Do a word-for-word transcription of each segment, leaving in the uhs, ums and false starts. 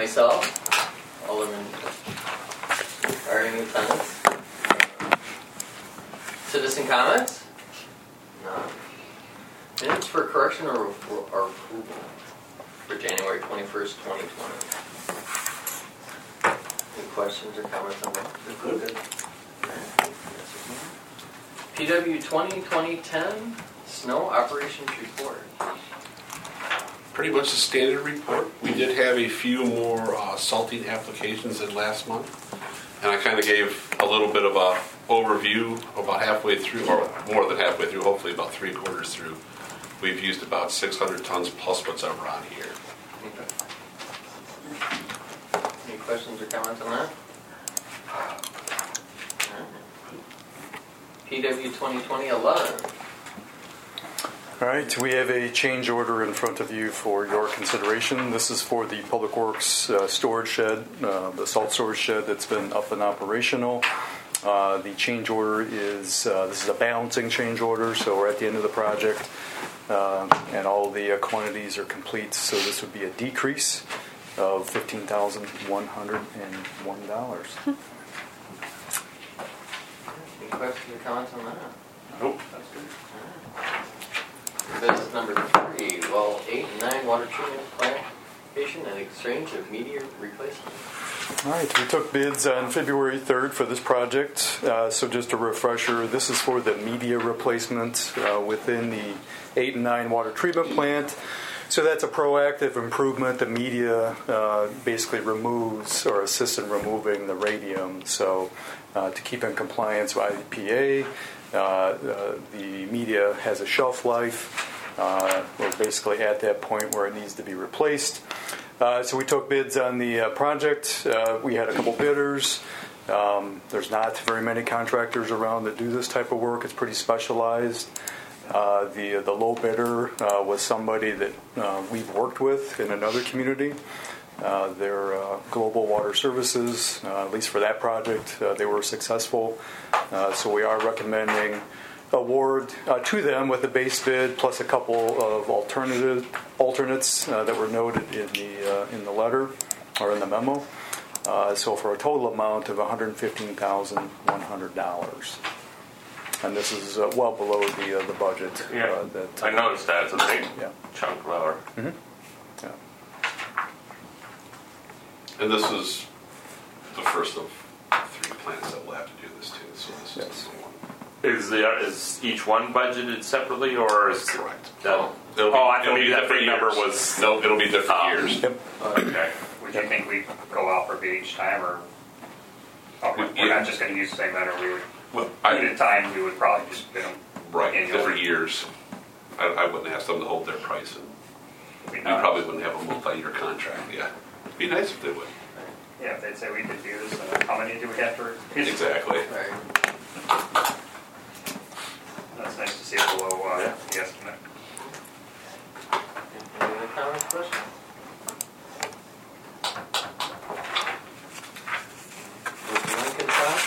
myself, Alderman, are any comments? Citizen comments? No. Minutes for correction or, or, or approval for January twenty-first, twenty twenty. Any questions or comments on that? Good. Good. P W twenty twenty ten Snow Operations Report. Pretty much the standard report. We did have a few more uh, salting applications than last month, and I kind of gave a little bit of a overview about halfway through, or more than halfway through, hopefully about three quarters through. We've used about six hundred tons plus what's ever on here. Okay. Any questions or comments on that? P W twenty twenty eleven. All right, we have a change order in front of you for your consideration. This is for the Public Works uh, storage shed, uh, the salt storage shed that's been up and operational. Uh, the change order is, uh, this is a balancing change order, so we're at the end of the project, uh, and all the uh, quantities are complete, so this would be a decrease of fifteen thousand one hundred one dollars. Any questions or comments on that? Nope, that's good. Business number three, well, eight and nine water treatment plant location and exchange of media replacement. All right, we took bids on February third for this project. Uh, so just a refresher, this is for the media replacement uh, within the eight and nine water treatment plant. So that's a proactive improvement. The media uh, basically removes or assists in removing the radium. So uh, to keep in compliance with I E P A, uh, uh, the media has a shelf life. Uh, we're basically at that point where it needs to be replaced. Uh, so we took bids on the uh, project. Uh, we had a couple bidders. Um, there's not very many contractors around that do this type of work. It's pretty specialized. Uh, the the low bidder uh, was somebody that uh, we've worked with in another community. Uh, they're uh, Global Water Services. Uh, at least for that project, uh, they were successful. Uh, so we are recommending award uh, to them with a base bid plus a couple of alternative alternates uh, that were noted in the uh, in the letter or in the memo. Uh, so for a total amount of one hundred fifteen thousand one hundred dollars. And this is uh, well below the uh, the budget. Yeah, uh, that, I noticed that. It's a big yeah. chunk lower. Mm-hmm. Yeah. And this is the first of three plants that will have to do this too. So this is Yes. the one. Is the is each one budgeted separately, or is Correct. that? It'll be- Oh, I it'll thought be maybe that different big number years. was. No, it'll be different Oh. years. Yep. Okay. Would you think we'd go out for bid each time, or oh, we're Yeah. not just going to use the same vendor? We would, Well, at I, a time, we would probably just bid them. right, annually. different years. I, I wouldn't ask them to hold their price, and We'd we not- probably wouldn't have a multi-year contract. Yeah, it'd be nice if they would. Yeah, if they'd say we could do this, then how many do we have to? replace? Exactly. Right. That's nice to see it below uh, Yeah. the estimate. Any other comments, questions? Would Lincoln talk?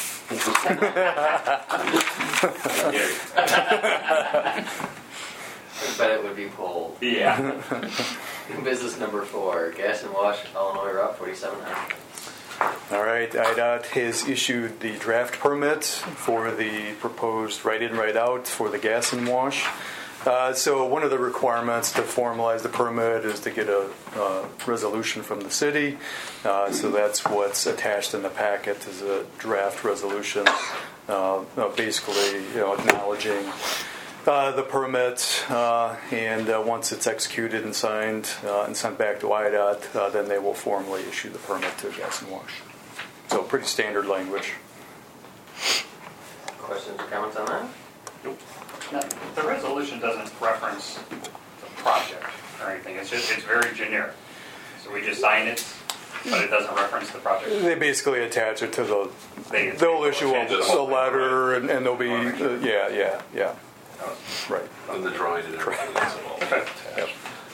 I bet it would be pulled. Yeah. Business number four, gas and wash, Illinois Route forty-seven hundred. All right, I D O T has issued the draft permit for the proposed right-in, right-out for the gas and wash. Uh, so one of the requirements to formalize the permit is to get a uh, resolution from the city. Uh, so that's what's attached in the packet is a draft resolution, uh, uh, basically you know, acknowledging Uh, the permit, uh, and uh, once it's executed and signed uh, and sent back to I D O T, uh, then they will formally issue the permit to Gas and Wash. So pretty standard language. Questions or comments on that? Now, the resolution doesn't reference the project or anything. It's just it's very generic. So we just sign it, but it doesn't reference the project. They basically attach it to the. They, They'll issue a, Just- a letter, and, and they'll be uh, yeah, yeah, yeah, right. And the drawing and everything else will all be Okay. attached.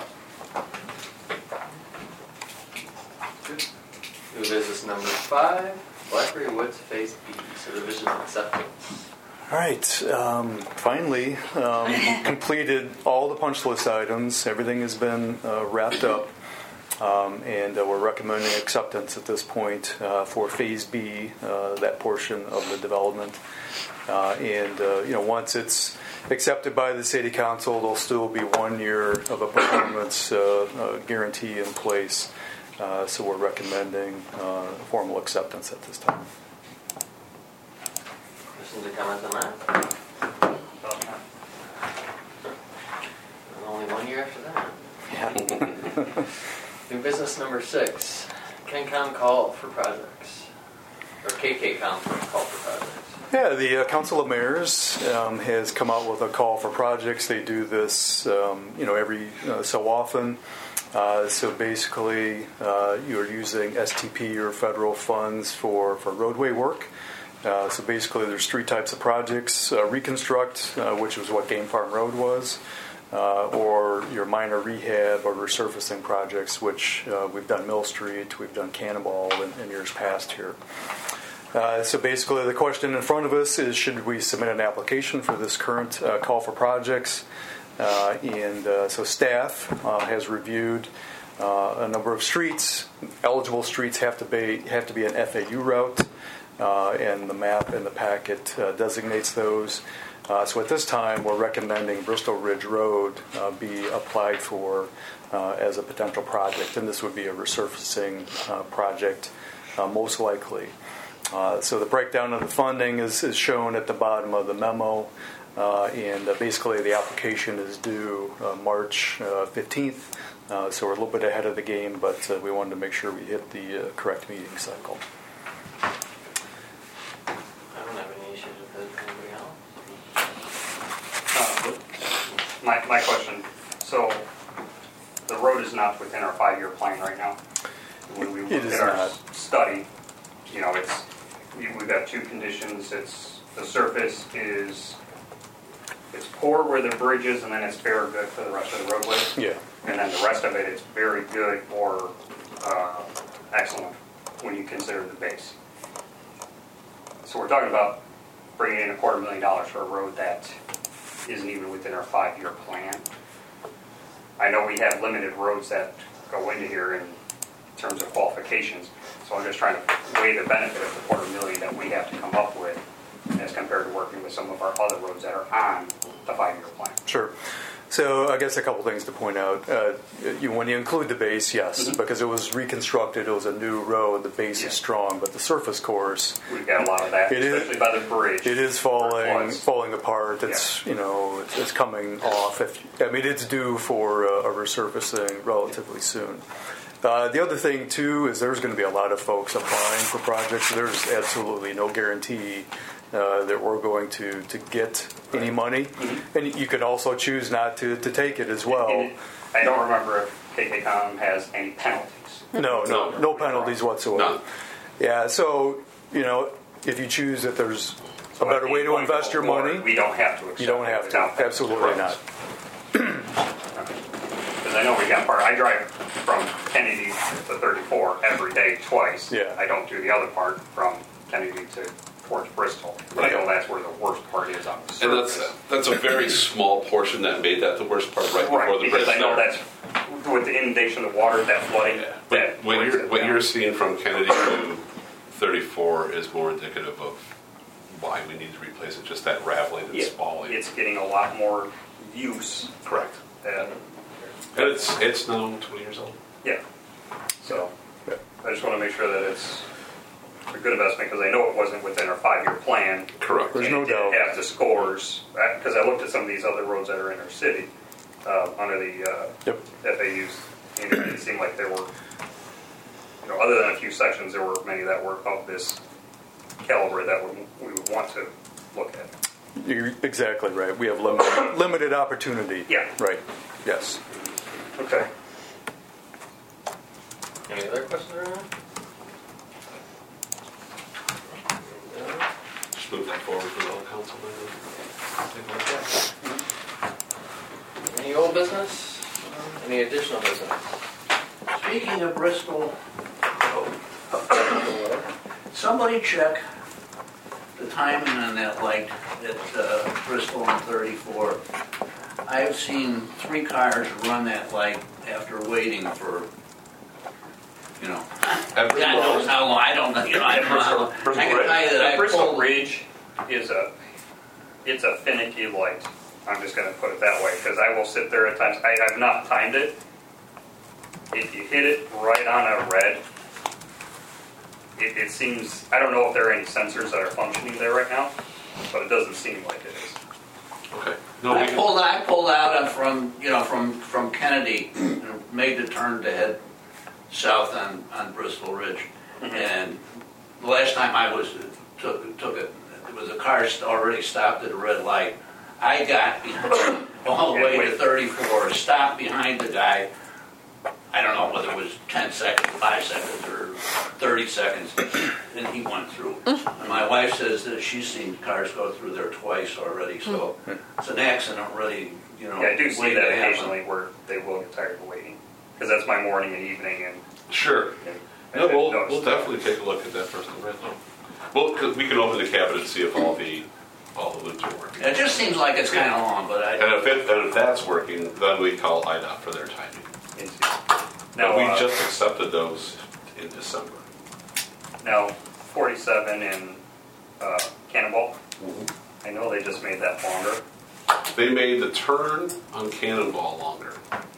Yep. New business number five, Blackberry Woods Phase B, subdivision acceptance. All right. Um, finally, um, completed all the punch list items. Everything has been uh, wrapped up. Um, and uh, we're recommending acceptance at this point uh, for Phase B, uh, that portion of the development. Uh, and, uh, you know, once it's accepted by the City Council, there'll still be one year of a performance uh, uh, guarantee in place. Uh, so we're recommending uh, formal acceptance at this time. Questions or comments on that? And only one year after that. Yeah. New business number six, KenCom call for projects. Or K K Com call for projects. Yeah, the uh, Council of Mayors um, has come out with a call for projects. They do this, um, you know, every uh, so often. Uh, so basically, uh, you're using S T P or federal funds for, for roadway work. Uh, so basically, there's three types of projects: uh, reconstruct, uh, which was what Game Farm Road was, uh, or your minor rehab or resurfacing projects, which uh, we've done Mill Street, we've done Cannonball in, in years past here. Uh, so basically, the question in front of us is: should we submit an application for this current uh, call for projects? Uh, and uh, so staff uh, has reviewed uh, a number of streets. Eligible streets have to be have to be an F A U route, uh, and the map in the packet uh, designates those. Uh, so at this time, we're recommending Bristol Ridge Road uh, be applied for uh, as a potential project, and this would be a resurfacing uh, project, uh, most likely. Uh, so the breakdown of the funding is, is shown at the bottom of the memo. Uh, and uh, basically the application is due uh, March uh, fifteenth, uh, so we're a little bit ahead of the game, but uh, we wanted to make sure we hit the uh, correct meeting cycle. I don't have any issues with it. Anybody else? Uh, my, my question, so the road is not within our five-year plan right now? When we It looked is at our not. study, you know, it's, we- we've got two conditions. It's, the surface is, it's poor where the bridge is, and then it's very good for the rest of the roadway. Yeah. And then the rest of it, it's very good or uh, excellent when you consider the base. So we're talking about bringing in a quarter million dollars for a road that isn't even within our five-year plan. I know we have limited roads that go into here in terms of qualifications, so I'm just trying to weigh the benefit of the quarter million that we have to come up with as compared to working with some of our other roads that are on the five-year plan. Sure. So I guess a couple things to point out. Uh, you, when you include the base, yes, mm-hmm. because it was reconstructed, it was a new road, the base yeah. is strong, but the surface course... We've got a lot of that, it especially is, by the bridge. It is falling It falling apart. It's, yeah. you know, it's, it's coming off. If, I mean, it's due for uh, a resurfacing relatively soon. Uh, the other thing, too, is there's going to be a lot of folks applying for projects. There's absolutely no guarantee uh, that we're going to, to get any money. Mm-hmm. And you could also choose not to, to take it as well. It, it, I don't remember if K K Com has any penalties. No, no, no penalties whatsoever. None. Yeah, so, you know, if you choose that there's So a better way to invest your money, we don't have to accept you don't have it to. without that. Absolutely not. Because I know we got part. I drive from Kennedy to thirty-four every day twice. Yeah. I don't do the other part from Kennedy to towards Bristol. But I know that's where the worst part is on the And that's surface. that's a very small portion that made that the worst part right before Right, the because bridge I know there. that's with the inundation of water, that flooding. Yeah. That But what brings you're it what down. you're seeing from Kennedy to thirty-four is more indicative of why we need to replace it. Just that raveling and Yeah, spalling. it's getting a lot more use. Correct. And, And it's it's now twenty years old. yeah. So Yeah. I just want to make sure that it's a good investment because I know it wasn't within our five-year plan. Correct. There's and no it didn't doubt. have the scores because I looked at some of these other roads that are in our city uh, under the uh, Yep. F A Us, and it didn't seem like there were, you know, other than a few sections, there were many that were of this caliber that would, we would want to look at. You're exactly right. We have limited, limited opportunity. Yeah. Right. Yes. Okay. Any other questions around? Just move that forward for all council members. Any old business? Any additional business? Speaking of Bristol, somebody check the timing on that light at uh, Bristol and thirty-four. I've seen three cars run that light after waiting for you know. Every God knows how long, I don't know, you know, I don't know how long. I Bristol can Ridge. tell you that I Bristol pulled, Ridge is a, it's a finicky light. I'm just gonna put it that way, because I will sit there at times, I have not timed it. If you hit it right on a red, it, it seems, I don't know if there are any sensors that are functioning there right now, but it doesn't seem like it is. Okay. No, we I can, pulled, I pulled out from, you know, from, from Kennedy, and made the turn to head south on, on Bristol Ridge. And the last time I was, took, took it, there was a car st- already stopped at a red light. I got behind, all the way to thirty-four, stopped behind the guy. I don't know whether it was ten seconds, five seconds, or thirty seconds, and he went through. And my wife says that she's seen cars go through there twice already, so it's an accident really, you know. Yeah, I do see waiting that to happen. occasionally where they will get tired of waiting, because that's my morning and evening, and, sure. and No, I've we'll, noticed we'll that. definitely take a look at that first one right now. Well, 'cause we can open the cabinet and see if all the, all the loops are working. It just seems like it's kind of long, but I, And if it, and if that's working, then we call I D O T for their timing. Into- Now, Now, we uh, just accepted those in December. now forty-seven in uh, Cannonball, I know they just made that longer. They made the turn on Cannonball longer.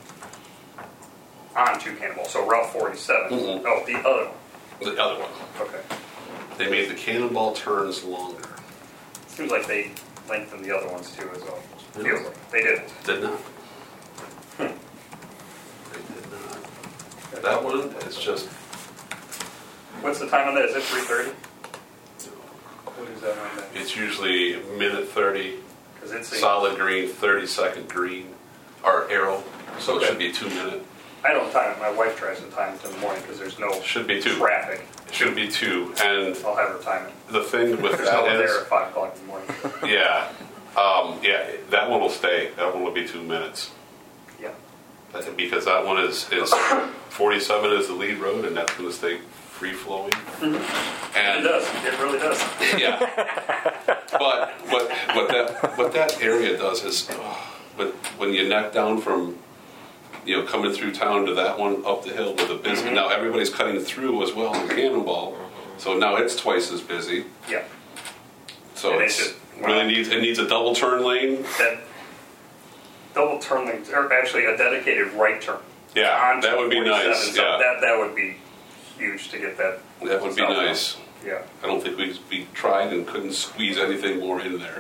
Onto Cannonball, so Route forty-seven. Mhm. Oh, the other one. The other one. Okay. They made the Cannonball turns longer. Seems like they lengthened the other ones too as well. Feels like they didn't. Did not. They did not. That one is just, What's the time on that? Is it three thirty? What is that on that? it's usually minute thirty, Because it's a, solid green, thirty second green, or arrow, so it Okay. should be two minute. I don't time it. My wife tries to time it in the morning because there's no Should be two. traffic. It should be two, and I'll have her time it. the thing with There's no that one is, there at five o'clock in the morning. yeah, um, yeah, that one will stay. That one will be two minutes. Yeah. That- Because that one is, is forty-seven is the lead road, and that's going to stay free flowing. It And does. It really does. yeah, but what what that what that area does is, oh, but when you knock down from, you know, coming through town to that one up the hill with a busy. Mhm. Now everybody's cutting through as well in Cannonball, so now it's twice as busy. Yeah. So And it's it's just- really needs it needs a double turn lane. That double turn lane, or actually a dedicated right turn. Yeah, onto that would be forty-seven. nice. So Yeah, that that would be huge to get that. that would be southbound. nice. Yeah. I don't think we we tried and couldn't squeeze anything more in there.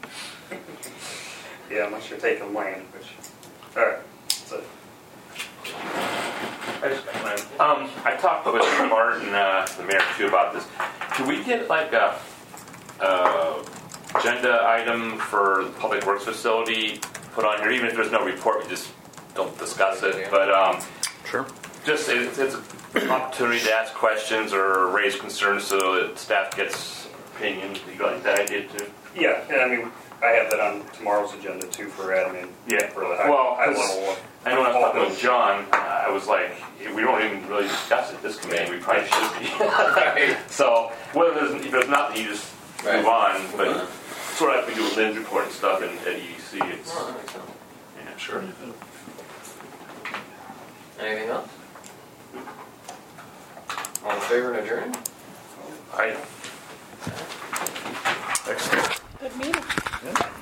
Yeah, unless you're taking land, which. All right. So, I just got mine. Um, I talked with Martin, uh, the mayor too, about this. Can we get like a, uh, agenda item for the public works facility put on here, even if there's no report, we just don't discuss it, but, um, Sure. just, it's, it's an opportunity to ask questions or raise concerns so that staff gets opinions. Do you like that idea too? yeah, and I mean, I have that on tomorrow's agenda too for admin. Yeah. For the high, Well, high 'cause level one. I know when I was talking with John, uh, I was like, we don't even really discuss it this committee. We probably should be. Right. So whether there's, if there's nothing, you just Right. move on. But sort of like we do with Lynn's report and stuff in, at E E C. It's Oh, that makes sense. yeah. Sure. Anything else? All in favor of adjourning? I